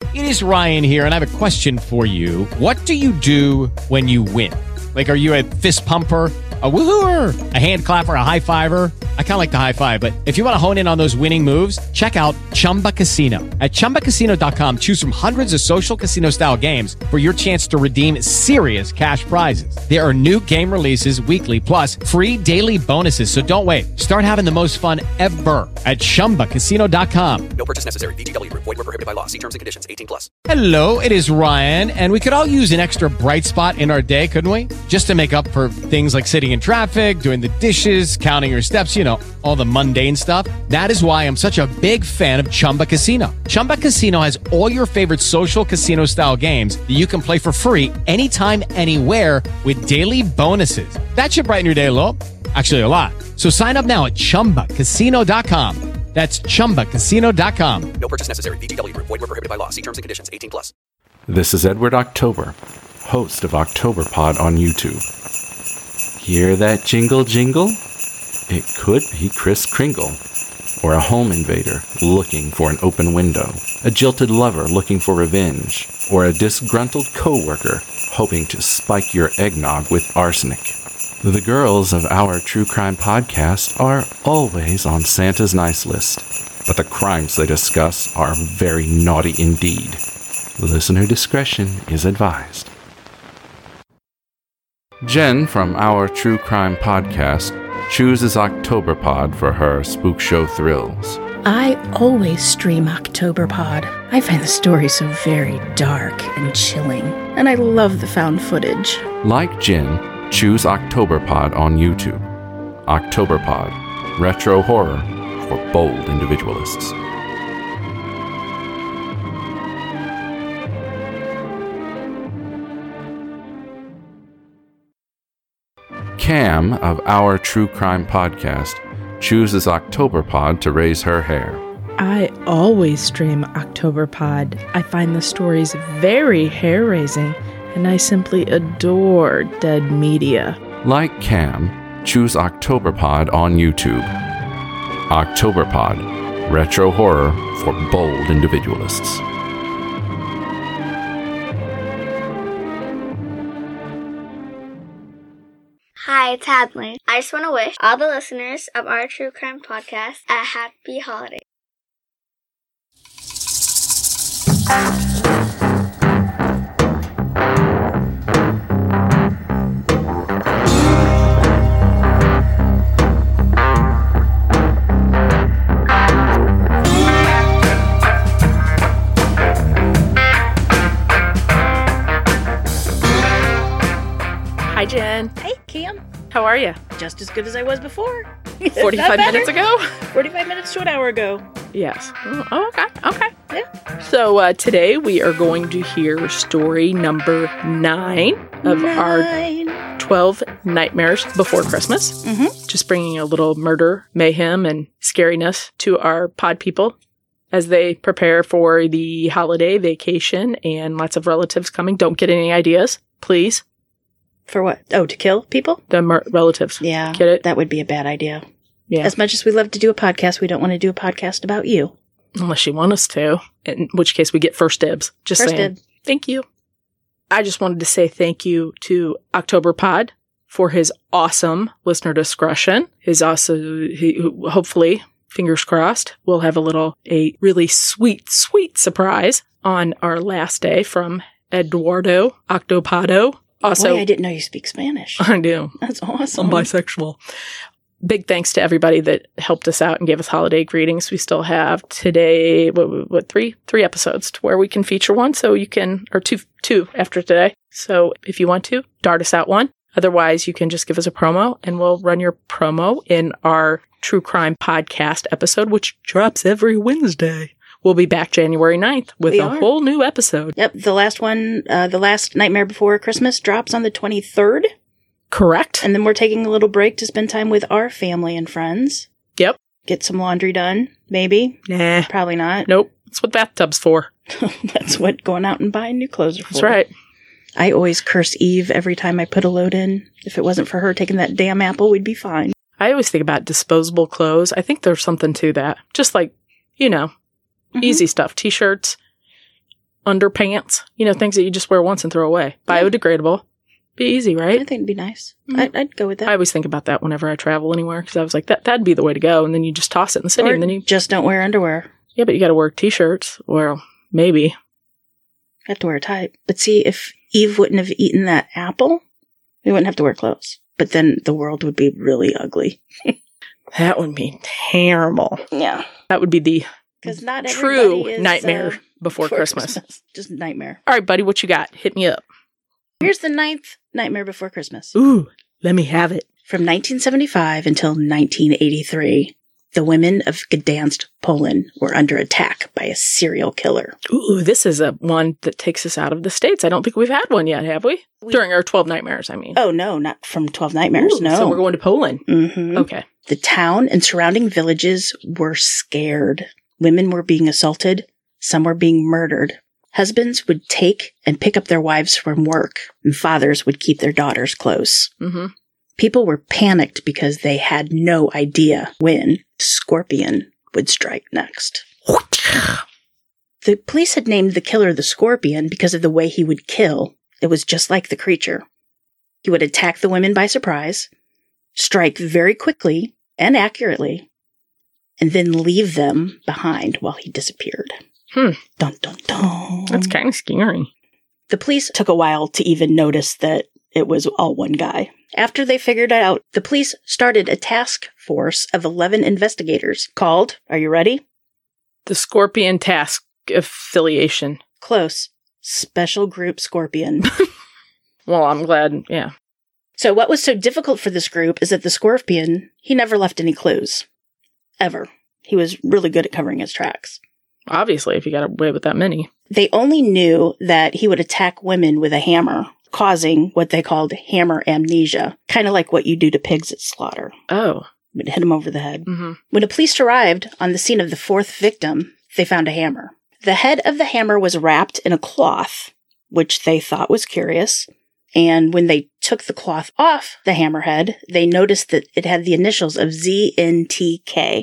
It is Ryan here, and I have a question for you. What do you do when you win? Like, are you a fist pumper, a woohooer, a hand clapper, a high fiver? I kind of like the high five, but if you want to hone in on those winning moves, check out Chumba Casino. At ChumbaCasino.com, choose from hundreds of social casino-style games for your chance to redeem serious cash prizes. There are new game releases weekly, plus free daily bonuses. So don't wait. Start having the most fun ever at ChumbaCasino.com. No purchase necessary. VGW Group. Void where prohibited by law. See terms and conditions. 18+. Hello, it is Ryan, and we could all use an extra bright spot in our day, couldn't we? Just to make up for things like sitting in traffic, doing the dishes, counting your steps, you know, all the mundane stuff. That is why I'm such a big fan of Chumba Casino. Chumba Casino has all your favorite social casino-style games that you can play for free anytime, anywhere with daily bonuses. That should brighten your day a little. Actually, a lot. So sign up now at ChumbaCasino.com. That's ChumbaCasino.com. No purchase necessary. VGW Group. Void where prohibited by law. See terms and conditions. 18+. This is Edward October, host of OctoberPod on YouTube. Hear that jingle jingle? It could be Kris Kringle, or a home invader looking for an open window, a jilted lover looking for revenge, or a disgruntled coworker hoping to spike your eggnog with arsenic. The girls of our true crime podcast are always on Santa's nice list, but the crimes they discuss are very naughty indeed. Listener discretion is advised. Jen from our true crime podcast chooses OctoberPod for her spook show thrills. I always stream OctoberPod. I find the story so very dark and chilling, and I love the found footage. Like Jen, choose OctoberPod on YouTube. OctoberPod, retro horror for bold individualists. Cam of our true crime podcast chooses OctoberPod to raise her hair. I always stream OctoberPod. I find the stories very hair-raising, and I simply adore dead media. Like Cam, choose OctoberPod on YouTube. OctoberPod, retro horror for bold individualists. Hi, it's Hadley. I just want to wish all the listeners of our True Crime Podcast a happy holiday. Hi, Jen. Hey, Cam. How are you? Just as good as I was before. 45 minutes ago? 45 minutes to an hour ago. Yes. Oh, okay. Yeah. So today we are going to hear story number 9 of our 12 Nightmares Before Christmas. Mm-hmm. Just bringing a little murder, mayhem, and scariness to our pod people as they prepare for the holiday vacation and lots of relatives coming. Don't get any ideas, please. For what? Oh, to kill people? The relatives. Yeah. Get it? That would be a bad idea. Yeah. As much as we love to do a podcast, we don't want to do a podcast about you. Unless you want us to, in which case we get first dibs. Just First saying. dib. Thank you. I just wanted to say thank you to OctoberPod for his awesome listener discretion. Hopefully, fingers crossed, we'll have a really sweet surprise on our last day from Eduardo Octopado. Also, Boy, I didn't know you speak Spanish. I do. That's awesome. I'm bisexual. Big thanks to everybody that helped us out and gave us holiday greetings. We still have today, three episodes to where we can feature one. So you can, or two after today. So if you want to, dart us out one. Otherwise, you can just give us a promo and we'll run your promo in our True Crime Podcast episode, which drops every Wednesday. We'll be back January 9th with a whole new episode. Yep. The last one, the last Nightmare Before Christmas drops on the 23rd. Correct. And then we're taking a little break to spend time with our family and friends. Yep. Get some laundry done, maybe. Nah. Probably not. Nope. That's what bathtub's for. That's what going out and buying new clothes are for. That's right. I always curse Eve every time I put a load in. If it wasn't for her taking that damn apple, we'd be fine. I always think about disposable clothes. I think there's something to that. Just like, easy stuff. T-shirts, underpants. Things that you just wear once and throw away. Biodegradable. Be easy, I right? think it'd be nice. Mm-hmm. I'd go with that. I always think about that whenever I travel anywhere because I was like, that'd be the way to go. And then you just toss it in the city Or and then you... just don't wear underwear. Yeah, but you got to wear T-shirts. Well, maybe. Have to wear a tie. But see, if Eve wouldn't have eaten that apple, we wouldn't have to wear clothes. But then the world would be really ugly. That would be terrible. Yeah. That would be the Because not true everybody is, nightmare before Christmas. Just nightmare. All right, buddy, what you got? Hit me up. Here's the 9th Nightmare Before Christmas. Ooh, let me have it. From 1975 until 1983, the women of Gdansk, Poland were under attack by a serial killer. Ooh, this is a one that takes us out of the States. I don't think we've had one yet, have we? During our 12 Nightmares, I mean. Oh, no, not from 12 Nightmares, Ooh, no. So we're going to Poland. Mm-hmm. Okay. The town and surrounding villages were scared. Women were being assaulted. Some were being murdered. Husbands would take and pick up their wives from work, and fathers would keep their daughters close. Mm-hmm. People were panicked because they had no idea when Scorpion would strike next. The police had named the killer the Scorpion because of the way he would kill. It was just like the creature. He would attack the women by surprise, strike very quickly and accurately, and then leave them behind while he disappeared. Dun, dun, dun. That's kind of scary. The police took a while to even notice that it was all one guy. After they figured it out, the police started a task force of 11 investigators called, are you ready? The Scorpion Task Affiliation. Close. Special Group Scorpion. Well, I'm glad, yeah. So what was so difficult for this group is that the Scorpion, he never left any clues. Ever. He was really good at covering his tracks. Obviously, if you got away with that many. They only knew that he would attack women with a hammer, causing what they called hammer amnesia, kind of like what you do to pigs at slaughter. Oh. Would hit them over the head. Mm-hmm. When the police arrived on the scene of the 4th victim, they found a hammer. The head of the hammer was wrapped in a cloth, which they thought was curious. And when they took the cloth off the hammerhead, they noticed that it had the initials of ZNTK.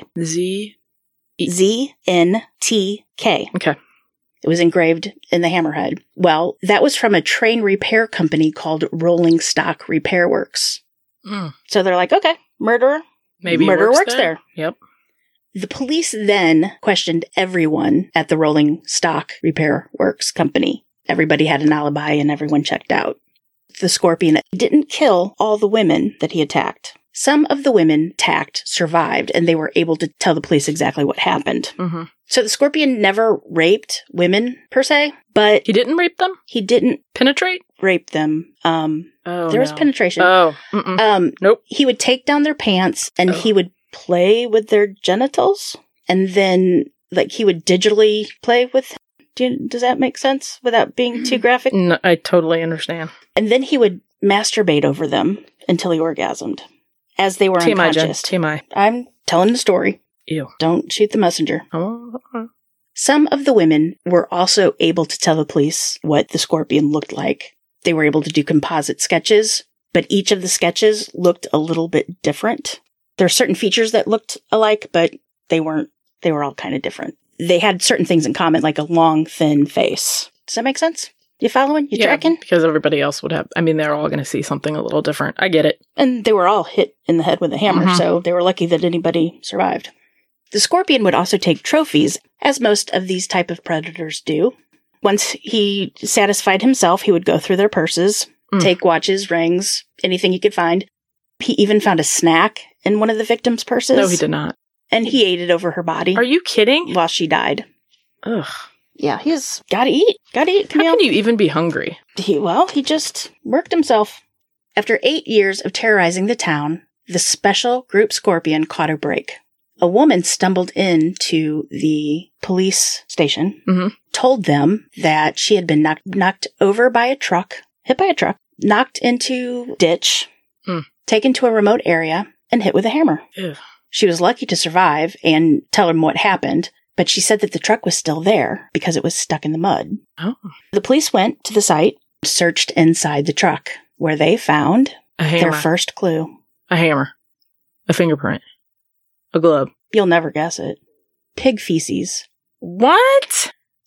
ZNTK. Okay. It was engraved in the hammerhead. Well, that was from a train repair company called Rolling Stock Repair Works. Mm. So they're like, okay, murderer. Maybe Murder works works there. Yep. The police then questioned everyone at the Rolling Stock Repair Works company. Everybody had an alibi and everyone checked out. The Scorpion didn't kill all the women that he attacked. Some of the women attacked survived, and they were able to tell the police exactly what happened. Mm-hmm. So the Scorpion never raped women, per se, but He didn't rape them? he didn't Penetrate? rape them. Oh, There was no. penetration. Oh, mm-mm. Nope. He would take down their pants, and Oh. he would play with their genitals, and then, like, he would digitally play with. Does that make sense without being too graphic? No, I totally understand. And then he would masturbate over them until he orgasmed, as they were TMI, Jen. unconscious. TMI. I'm telling the story. Ew. Don't shoot the messenger. Oh. Some of the women were also able to tell the police what the Scorpion looked like. They were able to do composite sketches, but each of the sketches looked a little bit different. There are certain features that looked alike, but they weren't. They were all kind of different. They had certain things in common, like a long, thin face. Does that make sense? You following? You tracking? Because everybody else would have. I mean, they're all going to see something a little different. I get it. And they were all hit in the head with a hammer, Mhm. so they were lucky that anybody survived. The Scorpion would also take trophies, as most of these type of predators do. Once he satisfied himself, he would go through their purses, take watches, rings, anything he could find. He even found a snack in one of the victims' purses. No, he did not. And he ate it over her body Are you kidding? while she died. Ugh. Yeah, he's gotta eat. Gotta eat, How Camille. can you even be hungry? He just worked himself. After 8 years of terrorizing the town, the Special Group Scorpion caught a break. A woman stumbled into the police station, told them that she had been knocked over by a truck, hit by a truck, knocked into a ditch, taken to a remote area, and hit with a hammer. Ew. She was lucky to survive and tell him what happened, but she said that the truck was still there because it was stuck in the mud. Oh. The police went to the site, searched inside the truck, where they found A their hammer. first clue. A hammer. A fingerprint. A glove. You'll never guess it. Pig feces. What?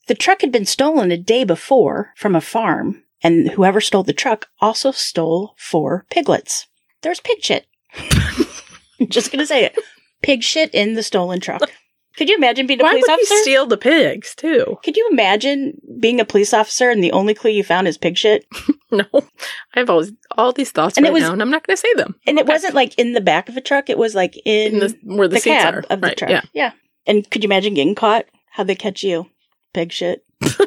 The truck had been stolen a day before from a farm, and whoever stole the truck also stole 4 piglets. There's pig shit. I'm just going to say it. Pig shit in the stolen truck. Could you imagine being a police Why would officer? you steal the pigs, too? Could you imagine being a police officer and the only clue you found is pig shit? No. I have all these thoughts And right it was- now, and I'm not going to say them. And it wasn't like in the back of a truck. It was like in where the seats cab are. of the Right, truck. Yeah. And could you imagine getting caught? How'd they catch you? Pig shit.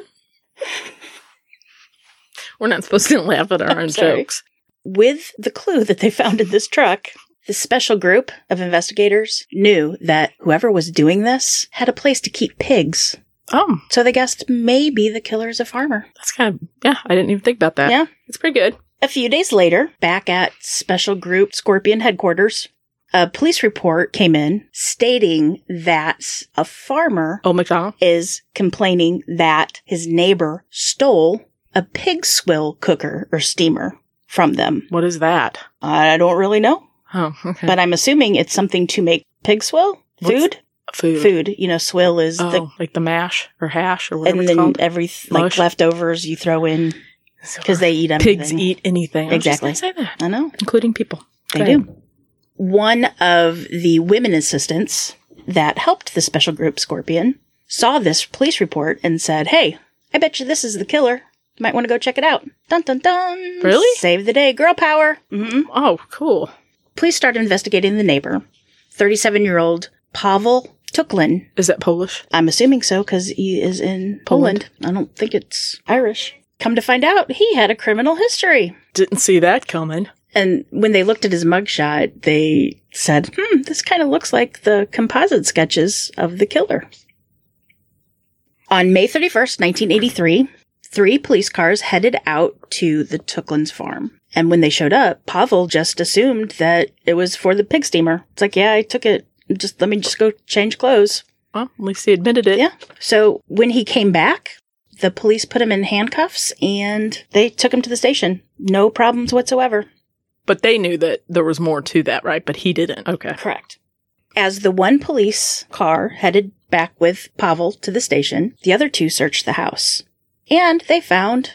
We're not supposed to laugh at our own sorry. jokes. With the clue that they found in this truck, the special group of investigators knew that whoever was doing this had a place to keep pigs. Oh, So they guessed maybe the killer's a farmer. that's kind of, yeah, I didn't even think about that. Yeah. It's pretty good. A few days later, back at Special Group Scorpion headquarters, a police report came in stating that a farmer Oh, McDonald? is complaining that his neighbor stole a pig swill cooker or steamer from them. What is that? I don't really know, Oh, okay. but I'm assuming it's something to make pig swill food. Food. Food, you know, swill is Oh, like the mash or hash or whatever and it's then called. every like Mush. leftovers you throw in because they eat everything. Pigs eat anything. I was just Exactly. gonna say that, I know including people. they Go ahead. do. One of the women assistants that helped the special group Scorpion saw this police report and said, "Hey, I bet you this is the killer. You might want to go check it out." Dun dun dun. Really? Save the day, girl power. Mm-hmm. Oh, cool. Police started investigating the neighbor, 37-year-old Pavel Tuklin. Is that Polish? I'm assuming so because he is in Poland. I don't think it's Irish. Come to find out, he had a criminal history. Didn't see that coming. And when they looked at his mugshot, they said, this kind of looks like the composite sketches of the killer. On May 31st, 1983, 3 police cars headed out to the Tuklin's farm. And when they showed up, Pavel just assumed that it was for the pig steamer. It's like, yeah, I took it. Let me just go change clothes. Well, at least he admitted it. Yeah. So when he came back, the police put him in handcuffs and they took him to the station. No problems whatsoever. But they knew that there was more to that, right? But he didn't. Okay. Correct. As the one police car headed back with Pavel to the station, the other 2 searched the house. And they found,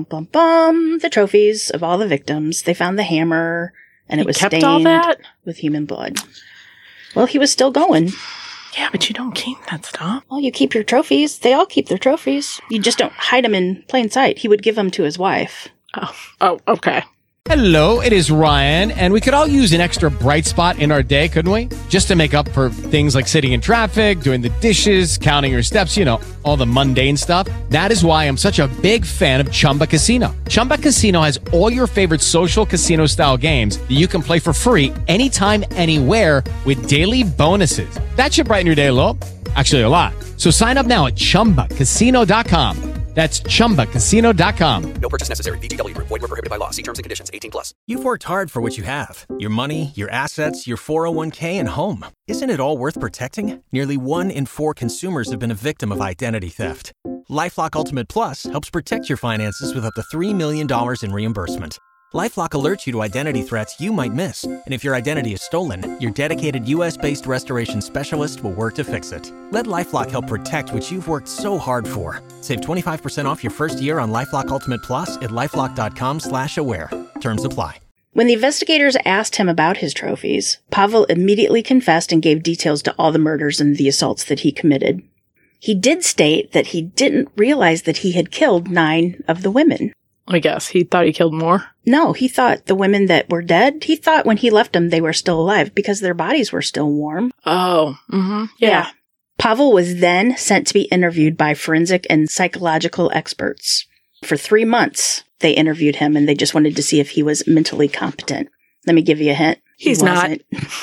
the trophies of all the victims. They found the hammer, and it was kept stained all that? with human blood. Well, he was still going. Yeah, but you don't keep that stuff. Well, you keep your trophies. They all keep their trophies. You just don't hide them in plain sight. He would give them to his wife. Oh, okay. Hello, it is Ryan, and we could all use an extra bright spot in our day, couldn't we? Just to make up for things like sitting in traffic, doing the dishes, counting your steps, you know, all the mundane stuff. That is why I'm such a big fan of Chumba Casino. Chumba Casino has all your favorite social casino-style games that you can play for free anytime, anywhere with daily bonuses. That should brighten your day a little. Actually, a lot. So sign up now at ChumbaCasino.com. That's ChumbaCasino.com. No purchase necessary. VGW Group. Void where prohibited by law. See terms and conditions. 18+. You've worked hard for what you have. Your money, your assets, your 401k, and home. Isn't it all worth protecting? Nearly 1 in 4 consumers have been a victim of identity theft. LifeLock Ultimate Plus helps protect your finances with up to $3 million in reimbursement. LifeLock alerts you to identity threats you might miss. And if your identity is stolen, your dedicated U.S.-based restoration specialist will work to fix it. Let LifeLock help protect what you've worked so hard for. Save 25% off your first year on LifeLock Ultimate Plus at LifeLock.com/aware. Terms apply. When the investigators asked him about his trophies, Pavel immediately confessed and gave details to all the murders and the assaults that he committed. He did state that he didn't realize that he had killed 9 of the women. I guess. He thought he killed more. No, he thought the women that were dead, he thought when he left them they were still alive because their bodies were still warm. Oh, mm-hmm. Yeah. Pavel was then sent to be interviewed by forensic and psychological experts. For 3 months, they interviewed him and they just wanted to see if he was mentally competent. Let me give you a hint. He's not.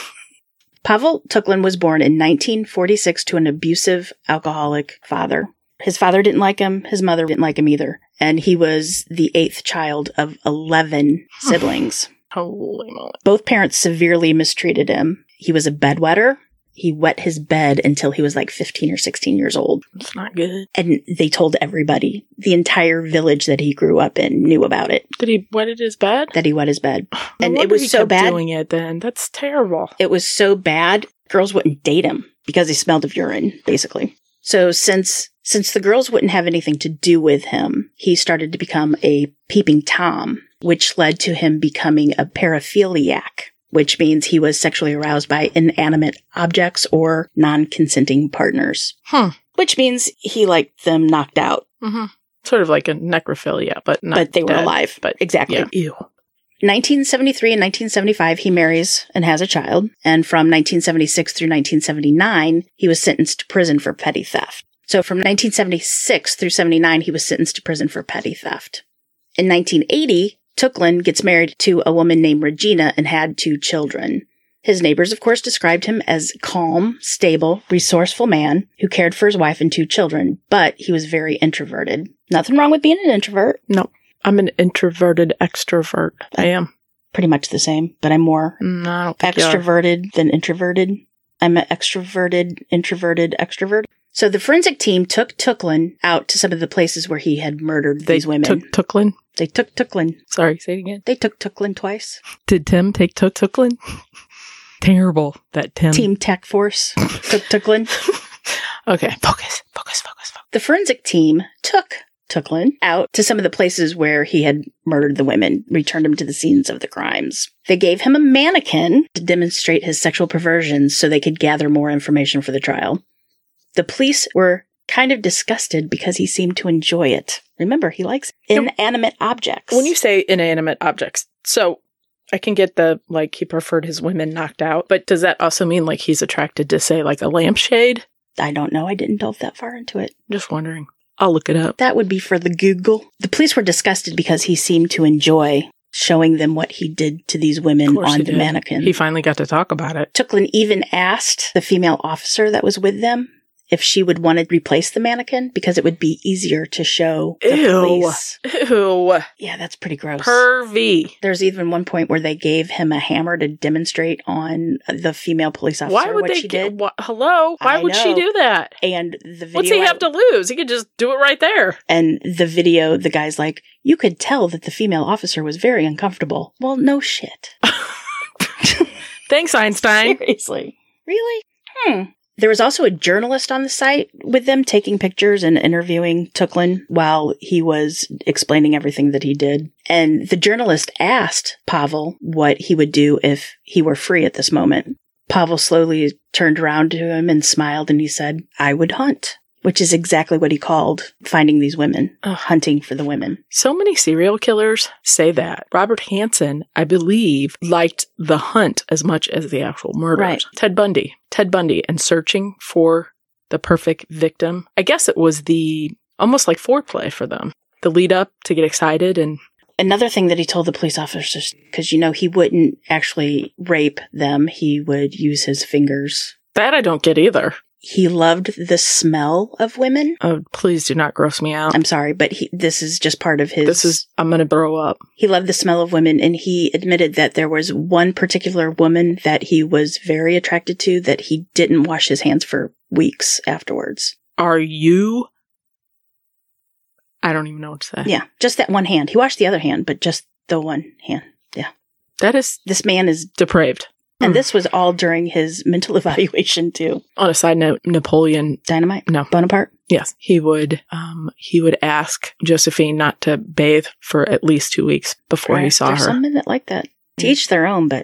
Pavel Tuklin was born in 1946 to an abusive, alcoholic father. His father didn't like him. His mother didn't like him either. And he was the 8th child of 11 siblings. Holy moly. Both parents severely mistreated him. He was a bedwetter. He wet his bed until he was like 15 or 16 years old. It's not good. And they told everybody. The entire village that he grew up in knew about it, Did he wet his bed? that he wet his bed. No And it wonder he was so kept bad. doing it then. That's terrible. It was so bad, girls wouldn't date him because he smelled of urine, basically. So since Since the girls wouldn't have anything to do with him, he started to become a peeping Tom, which led to him becoming a paraphiliac, which means he was sexually aroused by inanimate objects or non-consenting partners. Which means he liked them knocked out. Mm-hmm. Sort of like a necrophilia, but not But they were dead, alive. But exactly. Yeah. Ew. 1973 and 1975, he marries and has a child. And from 1976 through 1979, he was sentenced to prison for petty theft. So from 1976 through 79, he was sentenced to prison for petty theft. In 1980, Tucklin gets married to a woman named Regina and had 2 children. His neighbors, of course, described him as calm, stable, resourceful man who cared for his wife and 2 children, but he was very introverted. Nothing wrong with being an introvert. No, I'm an introverted extrovert. I am. Pretty much the same, but I'm more I don't think you are. extroverted than introverted. I'm an extroverted, introverted, extrovert. So the forensic team took Tucklin out to some of the places where he had murdered these women. Tucklin? They took Tucklin. Sorry, say it again. They took Tucklin twice. Did Tim take Tucklin? Terrible, that Tim. Team Tech Force took Tucklin. Okay, focus. The forensic team took Tucklin out to some of the places where he had murdered the women, returned him to the scenes of the crimes. They gave him a mannequin to demonstrate his sexual perversions so they could gather more information for the trial. The police were kind of disgusted because he seemed to enjoy it. Remember, he likes inanimate objects. When you say inanimate objects, so I can get he preferred his women knocked out, but does that also mean he's attracted to, say, a lampshade? I don't know. I didn't delve that far into it. Just wondering. I'll look it up. That would be for the Google. The police were disgusted because he seemed to enjoy showing them what he did to these women on the mannequin. He finally got to talk about it. Tucklin even asked the female officer that was with them if she would want to replace the mannequin because it would be easier to show the police. Ew. Yeah, that's pretty gross. Pervy. There's even one point where they gave him a hammer to demonstrate on the female police officer Why would what they she did. Hello? Why I would she know. do that? And the video. What's he have to lose? He could just do it right there. And the video, the guy's like, you could tell that the female officer was very uncomfortable. Well, no shit. Thanks, Einstein. Seriously. Really? There was also a journalist on the site with them taking pictures and interviewing Tucklin while he was explaining everything that he did. And the journalist asked Pavel what he would do if he were free at this moment. Pavel slowly turned around to him and smiled and he said, I would hunt, which is exactly what he called finding these women, hunting for the women. So many serial killers say that. Robert Hansen, I believe, liked the hunt as much as the actual murders. Right. Ted Bundy and searching for the perfect victim. I guess it was almost like foreplay for them. The lead up to get excited. And another thing that he told the police officers, because, he wouldn't actually rape them. He would use his fingers. That I don't get either. He loved the smell of women. Oh, please do not gross me out. I'm sorry, but this is just part of his... I'm going to throw up. He loved the smell of women, and he admitted that there was one particular woman that he was very attracted to that he didn't wash his hands for weeks afterwards. Are you... I don't even know what to say. Yeah, just that one hand. He washed the other hand, but just the one hand. Yeah. That is... This man is... depraved. And this was all during his mental evaluation, too. On a side note, Napoleon... Dynamite? No. Bonaparte? Yes. He would ask Josephine not to bathe for at least 2 weeks before he saw There's her. some men that like that. To each their own, but...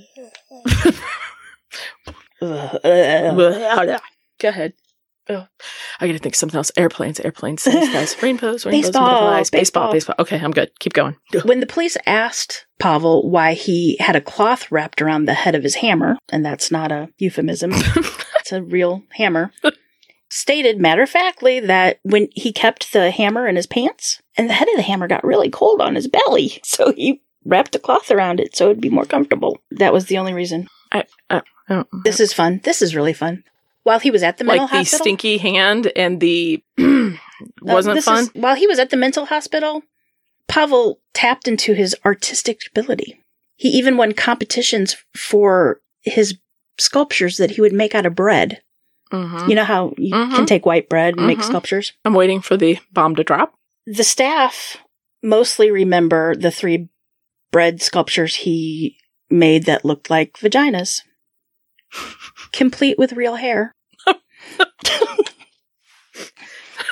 Go ahead. Oh, I gotta think something else. Airplanes, skies, rainbows, Baseball. baseball. Okay, I'm good. Keep going. When the police asked Pavel why he had a cloth wrapped around the head of his hammer, and that's not a euphemism, it's a real hammer, stated matter-of-factly that when he kept the hammer in his pants, and the head of the hammer got really cold on his belly, so he wrapped a cloth around it so it'd be more comfortable. That was the only reason. I don't. This is fun. This is really fun. While he was at the mental hospital... Like the stinky hand and the... wasn't fun? While he was at the mental hospital, Pavel tapped into his artistic ability. He even won competitions for his sculptures that he would make out of bread. Mm-hmm. You know how you can take white bread and make sculptures? I'm waiting for the bomb to drop. The staff mostly remember the 3 bread sculptures he made that looked like vaginas. Complete with real hair.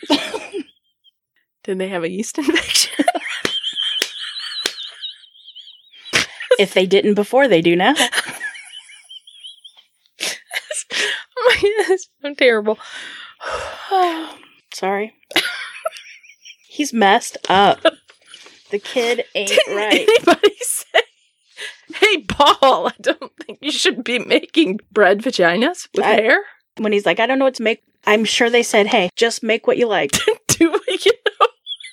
Did they have a yeast infection? If they didn't before, they do now. Oh my God, that's so terrible. Sorry. He's messed up. The kid ain't Didn't right. anybody say, hey, Paul, I don't think you should be making bread vaginas with hair? When he's like, I don't know what to make, I'm sure they said, hey, just make what you like. Do what you know.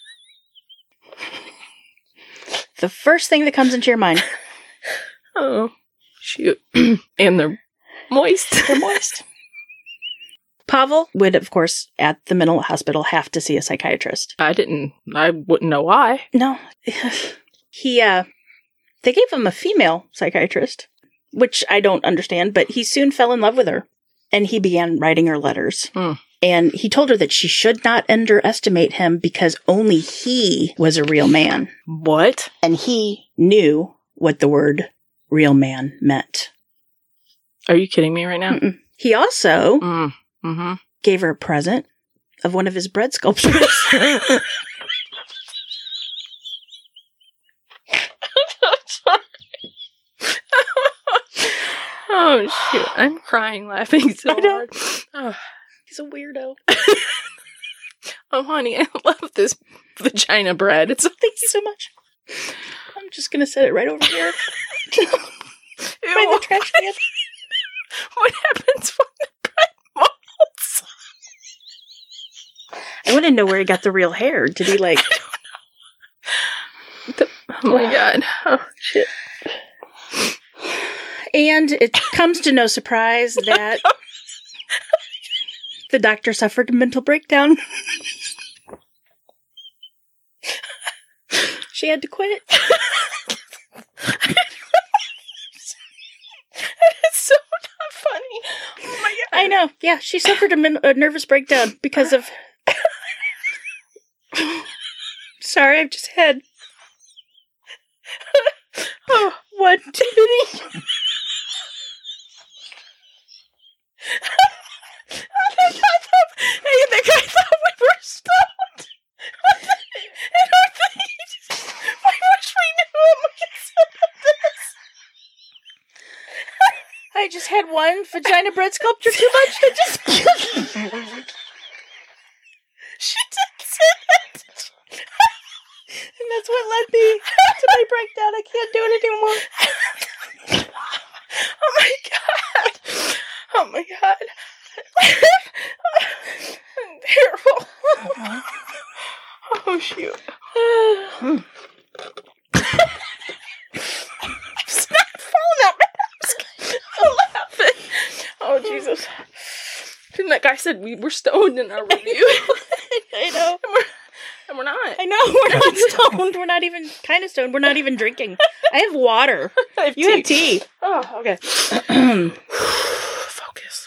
The first thing that comes into your mind. Oh, shoot. And they're moist. They're moist. Pavel would, of course, at the mental hospital have to see a psychiatrist. I wouldn't know why. No. They gave him a female psychiatrist, which I don't understand, but he soon fell in love with her. And he began writing her letters. And he told her that she should not underestimate him because only he was a real man. What? And he knew what the word real man meant. Are you kidding me right now? Mm-mm. He also gave her a present of one of his bread sculptures. Oh, shoot. I'm crying laughing so hard. Oh. He's a weirdo. Oh, honey, I love this vagina bread. Thank you so much. I'm just going to set it right over here. By the trash can. What happens when the bread molds? I want to know where he got the real hair. Did he like... Oh my God. Oh, shit. And it comes to no surprise that the doctor suffered a mental breakdown. She had to quit. It's so not funny. Oh my God. I know. Yeah, she suffered a nervous breakdown because of... Sorry, I've just had... Oh, what too many... I thought we were stoned. I wish we knew him. We could set up this. I just had one vagina bread sculpture too much. I just... She did say that. And that's what led me to my breakdown. I can't do it anymore. Oh my God. Oh my God. Terrible. Oh shoot. It's not falling out my mask. I'm laughing. Oh Jesus. And that guy said we were stoned in our review. I know. And we're not. I know. We're not stoned. We're not even kind of stoned. We're not even drinking. I have water. You have tea. Oh, okay. Focus.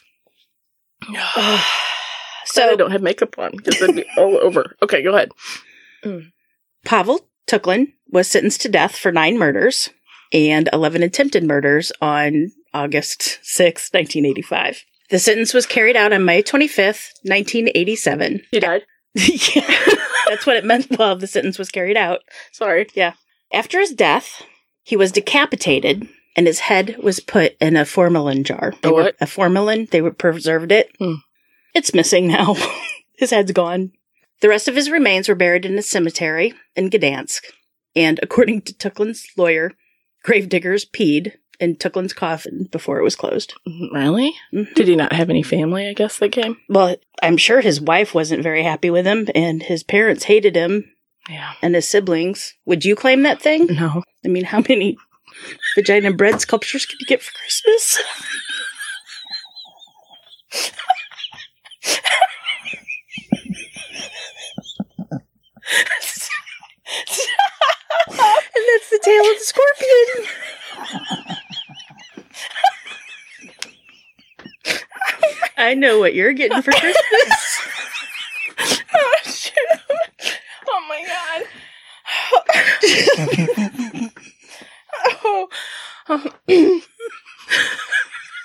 So I don't have makeup on because it'd be all over. Okay, go ahead. Pavel Tuklin was sentenced to death for 9 murders and 11 attempted murders on August 6, 1985. The sentence was carried out on May 25th, 1987. He died? Yeah, that's what it meant. Well, the sentence was carried out. Sorry. Yeah. After his death, he was decapitated and his head was put in a formalin jar. A formalin. They preserved it. It's missing now. His head's gone. The rest of his remains were buried in a cemetery in Gdansk. And according to Tuklin's lawyer, gravediggers peed in Tuklin's coffin before it was closed. Really? Mm-hmm. Did he not have any family, I guess, that came? Well, I'm sure his wife wasn't very happy with him, and his parents hated him. Yeah. And his siblings. Would you claim that thing? No. I mean, how many vagina bread sculptures can you get for Christmas? And that's the tail of the scorpion. I know what you're getting for Christmas. Oh, shoot. Oh, my God. If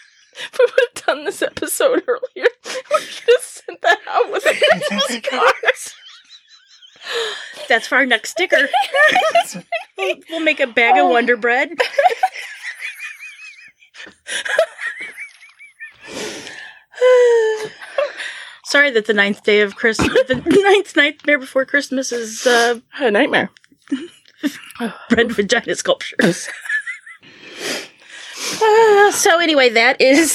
we would have done this episode earlier, we could have sent that out with a Christmas card. That's for our next sticker. We'll make a bag of Wonder Bread. Sorry that the ninth day of Christmas, the ninth nightmare before Christmas is A nightmare. bread vagina sculptures. So anyway, that is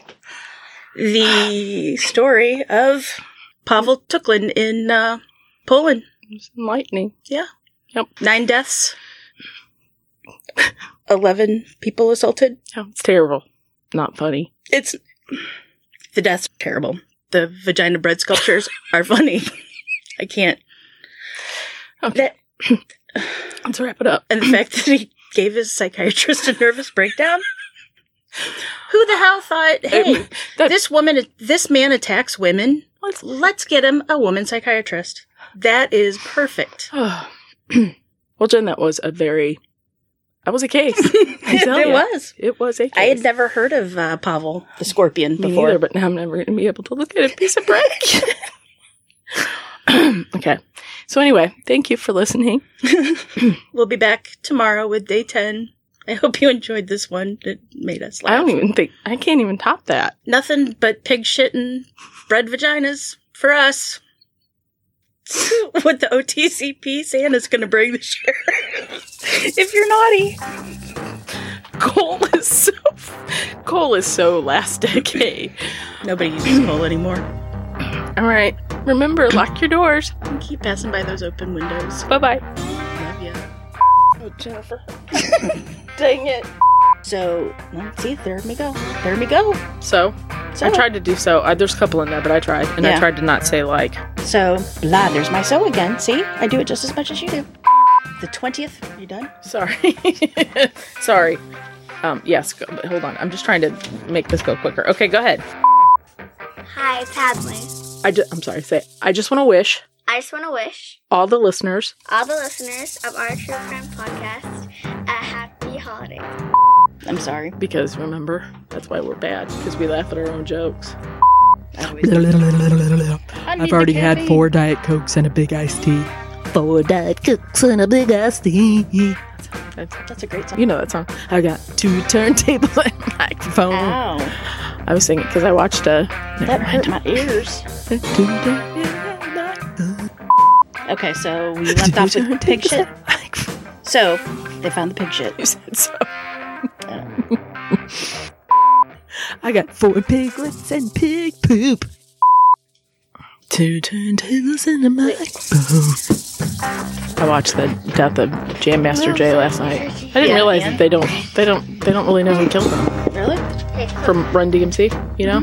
the story of Pavel Tuklin in Poland. It's enlightening. Yeah. Yep. 9 deaths. 11 people assaulted. Oh, it's terrible. Not funny. The deaths are terrible. The vagina bread sculptures are funny. I can't. Okay. Let's wrap it up. And the fact that he gave his psychiatrist a nervous breakdown. Who the hell thought, hey, this man attacks women. Let's get him a woman psychiatrist. That is perfect. Well, Jen, that was a case. It was a case. I had never heard of Pavel the Scorpion Me before. neither, but now I'm never going to be able to look at a piece of bread. Okay. So anyway, thank you for listening. We'll be back tomorrow with day 10. I hope you enjoyed this one. It made us laugh. I can't even top that. Nothing but pig shit and bread vaginas for us. With the OTCP, Santa's going to bring the year. If you're naughty. Coal is so last decade. Nobody uses coal anymore. All right. Remember, lock your doors. And keep passing by those open windows. Bye-bye. Love ya. Oh, Jennifer. Dang it. So, let's see. There we go. There we go. So I tried to do so. There's a couple in there, but I tried. And I tried to not say like. So, blah, there's my so again. See? I do it just as much as you do. The 20th. Are you done? Sorry. Sorry. Yes. Hold on. I'm just trying to make this go quicker. Okay, go ahead. Hi, it's Hadley. I'm sorry. Say it. I just want to wish I just want to wish all the listeners of our True Crime Podcast a happy holiday. I'm sorry. because remember, that's why we're bad, because we laugh at our own jokes. I've already had 4 Diet Cokes and a big iced tea. 4 Diet Cokes and a big iced tea. That's a great song. You know that song. I got 2 turntables and a microphone. Ow. I was singing because I watched That hurt my ears. Okay, so we left off with pig shit. So, they found the pig shit. You said so. I got 4 piglets and pig poop. 2 turntables and a microphone. I watched the death of Jam Master Jay last night. I didn't realize that they don't really know who killed him. Really? From Run DMC, you know?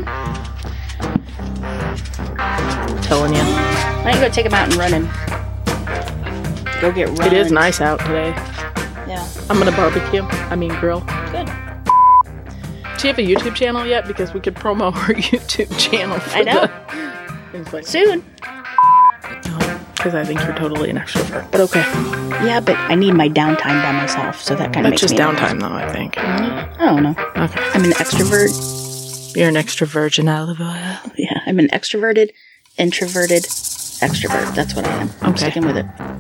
Telling you. Why don't you go take him out and run him? Go get run. It is nice out today. Yeah. I'm gonna grill. Good. Do you have a YouTube channel yet? Because we could promo our YouTube channel. I know. Soon. Because I think you're totally an extrovert. But okay. Yeah, but I need my downtime by myself, so that kind of That's makes just me downtime, though, I think. I don't know. Okay. I'm an extrovert. You're an extroversion olive oil. Yeah, I'm an extroverted, introverted extrovert. That's what I am. I'm sticking with it.